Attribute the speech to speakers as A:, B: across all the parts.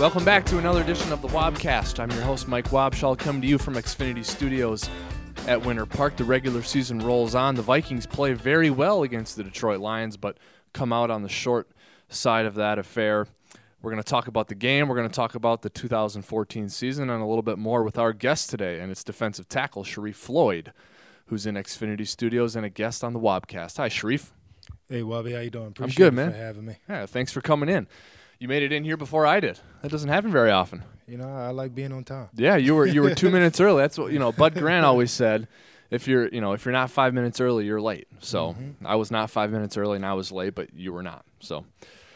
A: Welcome back to another edition of the Wobcast. I'm your host, Mike Wobschall, coming to you from Xfinity Studios at Winter Park. The regular season rolls on. The Vikings play very well against the Detroit Lions, but come out on the short side of that affair. We're going to talk about the game. We're going to talk about the 2014 season and a little bit more with our guest today, and it's defensive tackle Sharrif Floyd, who's in Xfinity Studios and a guest on the Wobcast. Hi, Sharrif.
B: Hey, Wobby, how you doing?
A: I'm good, man.
B: For having me.
A: Yeah, thanks for coming in. You made it in here before I did. That doesn't happen very often.
B: You know, I like being on time.
A: Yeah, you were 2 minutes early. That's what Bud Grant always said. If you're not 5 minutes early, you're late. So I was not 5 minutes early and I was late, but you were not. So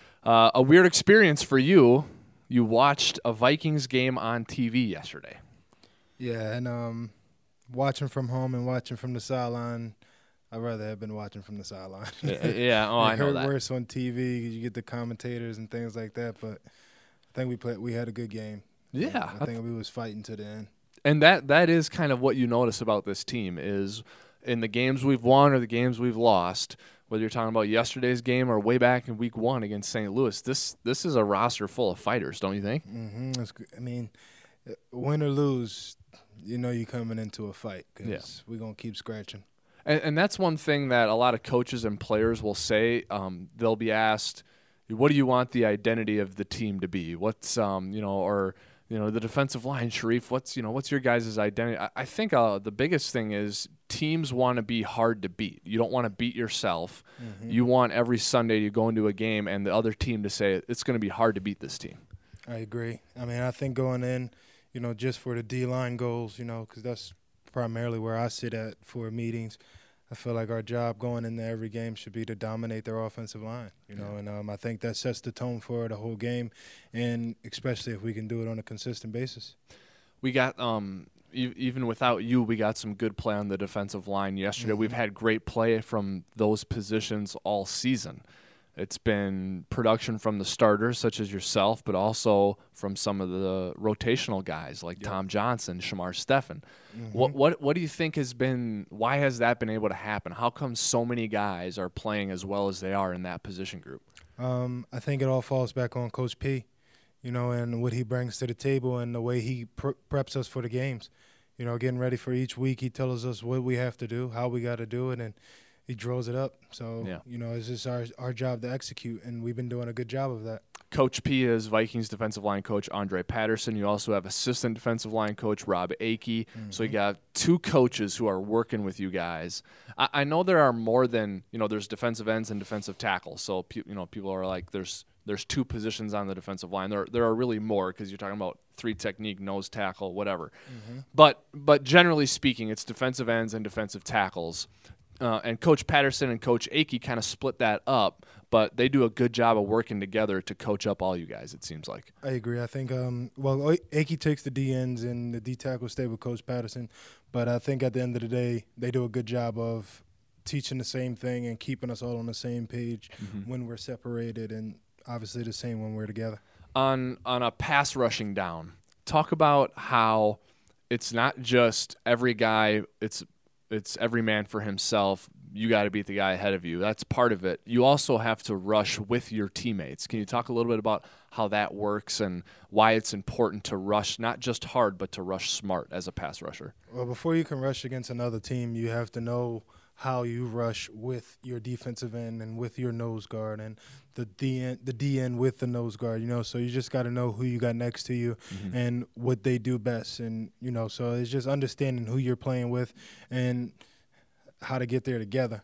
A: a weird experience for you. You watched a Vikings game on TV yesterday.
B: Yeah, and watching from home and watching from the sideline, I'd rather have been watching from the sideline.
A: Yeah, I know that.
B: It hurt worse on TV. You get the commentators and things like that, but I think we had a good game.
A: Yeah.
B: I think we was fighting to the end.
A: And that is kind of what you notice about this team is in the games we've won or the games we've lost, whether you're talking about yesterday's game or way back in week 1 against St. Louis, this is a roster full of fighters, don't you think?
B: I mean, win or lose, you know you're coming into a fight because we're going to keep scratching.
A: And that's one thing that a lot of coaches and players will say. They'll be asked, what do you want the identity of the team to be? What's, the defensive line, Sharrif, what's your guys' identity? I think the biggest thing is teams want to be hard to beat. You don't want to beat yourself. You want every Sunday you go into a game and the other team to say it's going to be hard to beat this team.
B: I agree. I mean, I think going in, just for the D-line goals, because that's primarily where I sit at for meetings. I feel like our job going into every game should be to dominate their offensive line, and I think that sets the tone for the whole game, and especially if we can do it on a consistent basis.
A: We got even without you, we got some good play on the defensive line yesterday. We've had great play from those positions all season. It's been production from the starters, such as yourself, but also from some of the rotational guys like Tom Johnson, Shamar Stephen. What do you think why has that been able to happen? How come so many guys are playing as well as they are in that position group?
B: I think it all falls back on Coach P, and what he brings to the table and the way he preps us for the games. Getting ready for each week, he tells us what we have to do, how we got to do it, and he draws it up. So, it's just our job to execute, and we've been doing a good job of that.
A: Coach P is Vikings defensive line coach Andre Patterson. You also have assistant defensive line coach Rob Akey. So you got two coaches who are working with you guys. I know there are more than, there's defensive ends and defensive tackles. So, people are like, there's two positions on the defensive line. There are really more because you're talking about 3 technique, nose tackle, whatever. But generally speaking, it's defensive ends and defensive tackles. And Coach Patterson and Coach Akey kind of split that up, but they do a good job of working together to coach up all you guys, it seems like.
B: I agree. I think, Akey takes the D ends and the D tackles stay with Coach Patterson, but I think at the end of the day, they do a good job of teaching the same thing and keeping us all on the same page when we're separated, and obviously the same when we're together.
A: On a pass rushing down, talk about how it's not just every guy, it's every man for himself. You got to beat the guy ahead of you. That's part of it. You also have to rush with your teammates. Can you talk a little bit about how that works and why it's important to rush, not just hard, but to rush smart as a pass rusher?
B: Well, before you can rush against another team, you have to know how you rush with your defensive end and with your nose guard and the D end with the nose guard, so you just got to know who you got next to you and what they do best. And, so it's just understanding who you're playing with and how to get there together.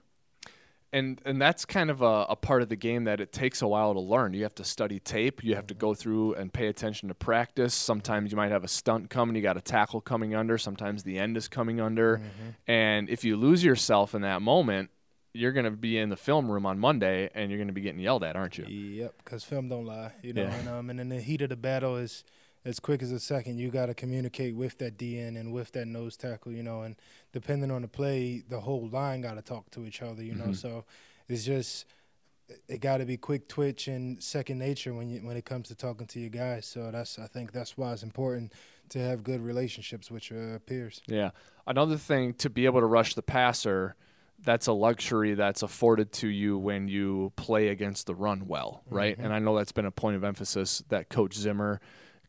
A: And that's kind of a part of the game that it takes a while to learn. You have to study tape. You have to go through and pay attention to practice. Sometimes you might have a stunt coming. You got a tackle coming under. Sometimes the end is coming under. And if you lose yourself in that moment, you're going to be in the film room on Monday and you're going to be getting yelled at, aren't you?
B: Yep, because film don't lie. And in the heat of the battle is as quick as a second. You got to communicate with that DN and with that nose tackle, and depending on the play, the whole line got to talk to each other, So it's just it got to be quick twitch and second nature when it comes to talking to your guys. So I think that's why it's important to have good relationships with your peers.
A: Yeah. Another thing, to be able to rush the passer, that's a luxury that's afforded to you when you play against the run well, right? And I know that's been a point of emphasis that Coach Zimmer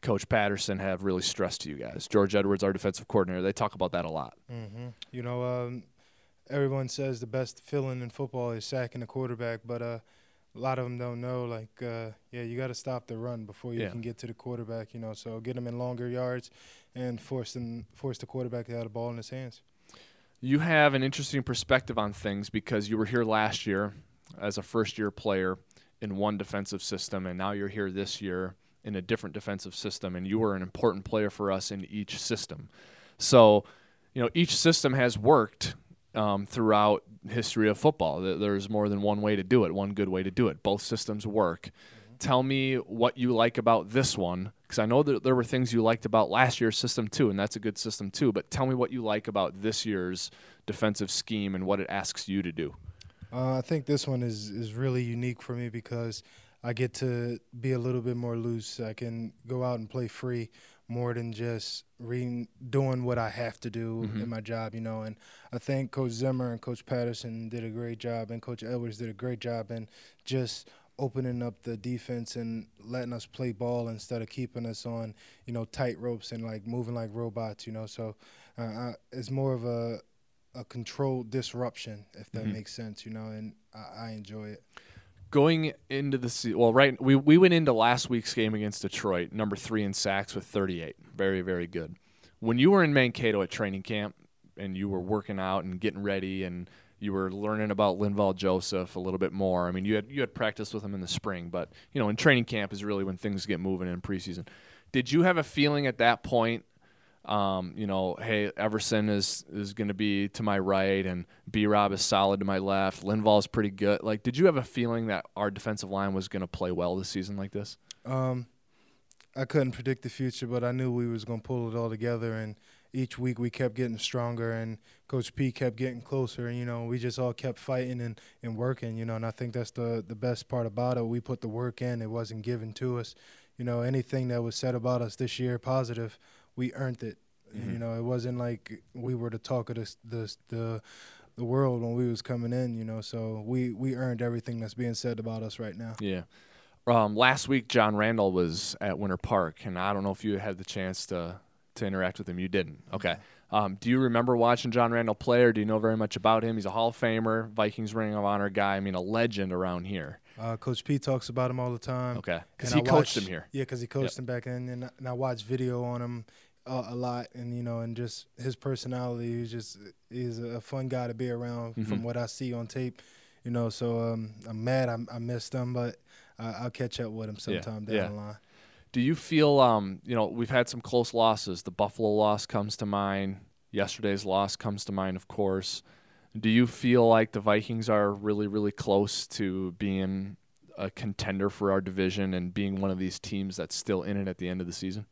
A: Coach Patterson have really stressed to you guys? George Edwards, our defensive coordinator, they talk about that a lot.
B: You know, everyone says the best feeling in football is sacking the quarterback, but a lot of them don't know, like, you got to stop the run before you can get to the quarterback, you know, so get them in longer yards and force the quarterback to have the ball in his hands.
A: You have an interesting perspective on things because you were here last year as a first-year player in one defensive system, and now you're here this year in a different defensive system, and you were an important player for us in each system. So, you know, each system has worked throughout history of football. There's more than one way to do it, one good way to do it. Both systems work. Tell me what you like about this one, because I know that there were things you liked about last year's system too, and that's a good system too, but tell me what you like about this year's defensive scheme and what it asks you to do.
B: I think this one is really unique for me because I get to be a little bit more loose. I can go out and play free more than just doing what I have to do in my job, you know. And I think Coach Zimmer and Coach Patterson did a great job, and Coach Edwards did a great job in just opening up the defense and letting us play ball instead of keeping us on, you know, tight ropes and like moving like robots, you know. So it's more of a controlled disruption, if that makes sense, you know, and I enjoy it.
A: Going into the season, well, right, we went into last week's game against Detroit, number 3 in sacks with 38. Very, very good. When you were in Mankato at training camp and you were working out and getting ready and you were learning about Linval Joseph a little bit more, I mean, you had practiced with him in the spring, but, you know, in training camp is really when things get moving in preseason. Did you have a feeling at that point, you know, hey, Everson is going to be to my right and B-Rob is solid to my left. Linval is pretty good. Like, did you have a feeling that our defensive line was going to play well this season like this?
B: I couldn't predict the future, but I knew we was going to pull it all together. And each week we kept getting stronger, and Coach P kept getting closer. And, you know, we just all kept fighting and working, you know, and I think that's the best part about it. We put the work in. It wasn't given to us. You know, anything that was said about us this year positive, we earned it. You know, it wasn't like we were the talk of the world when we was coming in, you know. So we earned everything that's being said about us right now.
A: Yeah. Last week, John Randall was at Winter Park, and I don't know if you had the chance to interact with him. You didn't. Okay. Do you remember watching John Randall play, or do you know very much about him? He's a Hall of Famer, Vikings Ring of Honor guy. I mean, a legend around here.
B: Coach P talks about him all the time.
A: Okay, because he coached him here.
B: Yeah, because he coached him back in, and I watch video on him a lot, and, you know, and just his personality, he's a fun guy to be around from what I see on tape, you know. So I'm mad I missed him, but I'll catch up with him sometime down the line.
A: Do you feel, you know, we've had some close losses. The Buffalo loss comes to mind. Yesterday's loss comes to mind, of course. Do you feel like the Vikings are really, really close to being a contender for our division and being one of these teams that's still in it at the end of the season?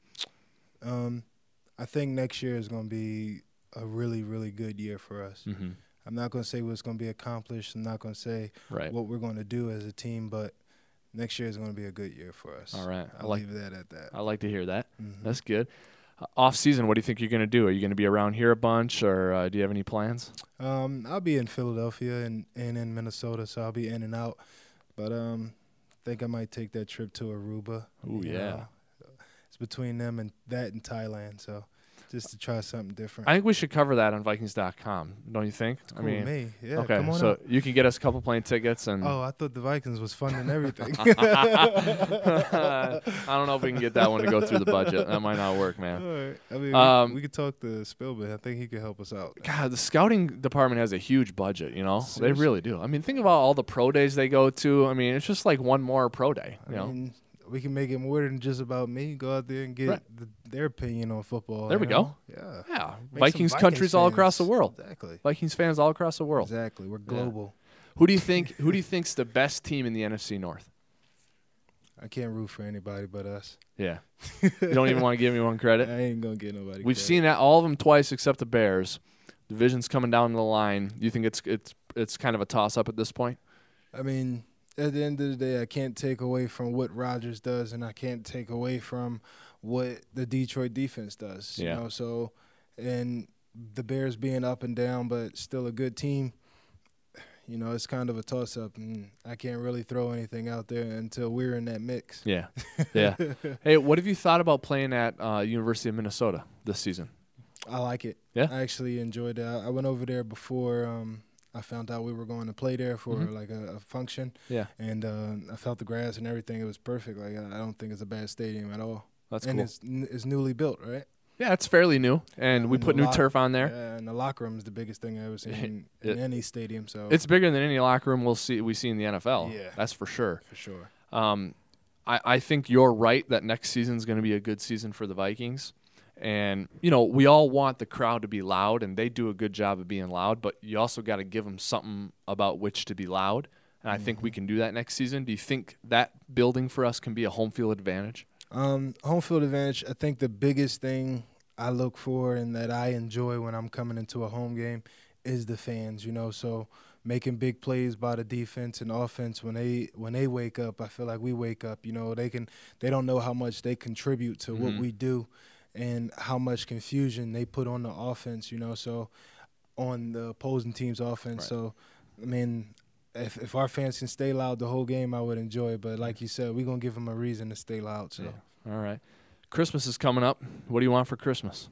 B: I think next year is going to be a really, really good year for us. I'm not going to say what's going to be accomplished. I'm not going to say what we're going to do as a team, but next year is going to be a good year for us.
A: All right.
B: I'll leave that at that.
A: I like to hear that. That's good. Off season, what do you think you're going to do? Are you going to be around here a bunch, or do you have any plans?
B: I'll be in Philadelphia and in Minnesota, so I'll be in and out. But I think I might take that trip to Aruba.
A: Ooh, yeah.
B: It's between them and Thailand, so just to try something different.
A: I think we should cover that on Vikings.com, don't you think?
B: It's cool with me. Yeah,
A: okay,
B: come on
A: so
B: up.
A: you can get us a couple plane tickets. And
B: Oh, I thought the Vikings was funding everything.
A: I don't know if we can get that one to go through the budget. That might not work, man.
B: All right. I mean, we could talk to Spielman. I think he could help us out.
A: God, the scouting department has a huge budget, you know?
B: Seriously?
A: They really do. I mean, think about all the pro days they go to. I mean, it's just like one more pro day, you know?
B: I mean, we can make it more than just about me. Go out there and get their opinion on football.
A: There we go.
B: Yeah.
A: Yeah.
B: Make
A: Vikings
B: some
A: countries all
B: fans.
A: across the world.
B: Exactly.
A: Vikings fans all across the world.
B: Exactly. We're global.
A: Who do you think's the best team in the NFC North?
B: I can't root for anybody but us.
A: Yeah. You don't even want to give anyone credit?
B: I ain't going to get nobody
A: We've
B: credit.
A: seen that all of them twice except the Bears. Division's coming down the line. Do you think it's kind of a toss-up at this point?
B: I mean, at the end of the day, I can't take away from what Rodgers does, and I can't take away from what the Detroit defense does.
A: Yeah.
B: You know, so, and the Bears being up and down, but still a good team. You know, it's kind of a toss-up, and I can't really throw anything out there until we're in that mix.
A: Yeah, yeah. Hey, what have you thought about playing at University of Minnesota this season?
B: I like it.
A: Yeah?
B: I actually enjoyed it. I went over there before I found out we were going to play there for like a function.
A: Yeah.
B: And I felt the grass and everything. It was perfect. Like I don't think it's a bad stadium at all.
A: That's
B: and
A: cool.
B: it's newly built, right?
A: Yeah, it's fairly new, and we put new turf on there.
B: Yeah, and the locker room is the biggest thing I've ever seen in any stadium. So
A: it's bigger than any locker room we see in the NFL.
B: Yeah,
A: that's for sure.
B: For sure.
A: I think you're right that next season is going to be a good season for the Vikings. And, you know, we all want the crowd to be loud, and they do a good job of being loud, but you also got to give them something about which to be loud. And I think we can do that next season. Do you think that building for us can be a home field advantage?
B: Home field advantage, I think the biggest thing I look for and that I enjoy when I'm coming into a home game is the fans, you know. So making big plays by the defense and offense when they wake up, I feel like we wake up, you know. They don't know how much they contribute to what we do and how much confusion they put on the offense, you know, so on the opposing team's offense. Right. So, I mean, if our fans can stay loud the whole game, I would enjoy it. But like you said, we're going to give them a reason to stay loud. So.
A: Yeah. All right. Christmas is coming up. What do you want for Christmas?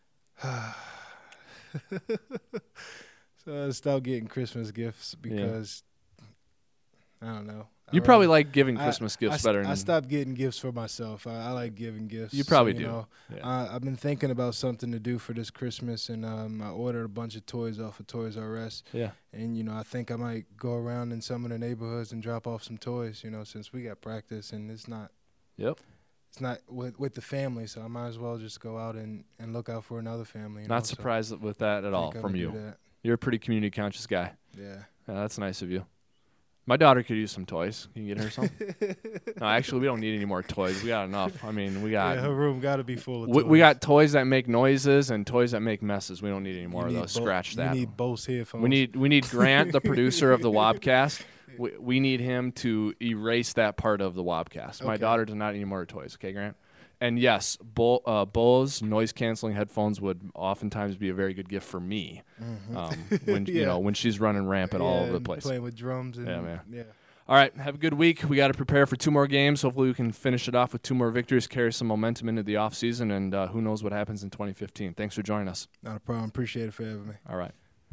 B: So I stopped getting Christmas gifts because, I don't know.
A: You probably like giving Christmas gifts better than –
B: I stopped getting gifts for myself. I like giving gifts.
A: You probably do.
B: Know,
A: yeah.
B: I've been thinking about something to do for this Christmas, and I ordered a bunch of toys off of Toys R Us.
A: Yeah.
B: And, you know, I think I might go around in some of the neighborhoods and drop off some toys, you know, since we got practice and it's not –
A: Yep.
B: It's not with the family, so I might as well just go out and look out for another family. You
A: not
B: know?
A: surprised with that at all from you. You're a pretty community-conscious guy.
B: Yeah.
A: That's nice of you. My daughter could use some toys. Can you get her some? No, actually, we don't need any more toys. We got enough. I mean, we got.
B: Yeah, her room got to be full of toys.
A: We got toys that make noises and toys that make messes. We don't need any more of those. Scratch that.
B: We need Bose headphones.
A: We need Grant, the producer of the Wobcast. We need him to erase that part of the Wobcast. My daughter does not need any more toys. Okay, Grant? And yes, Bose noise-canceling headphones would oftentimes be a very good gift for me when you know when she's running rampant all over the place.
B: Playing with drums. And,
A: yeah, man.
B: Yeah.
A: All right, have a good week. We got to prepare for 2 more games. Hopefully we can finish it off with 2 more victories, carry some momentum into the offseason, and who knows what happens in 2015. Thanks for joining us.
B: Not a problem. Appreciate it for having me.
A: All right.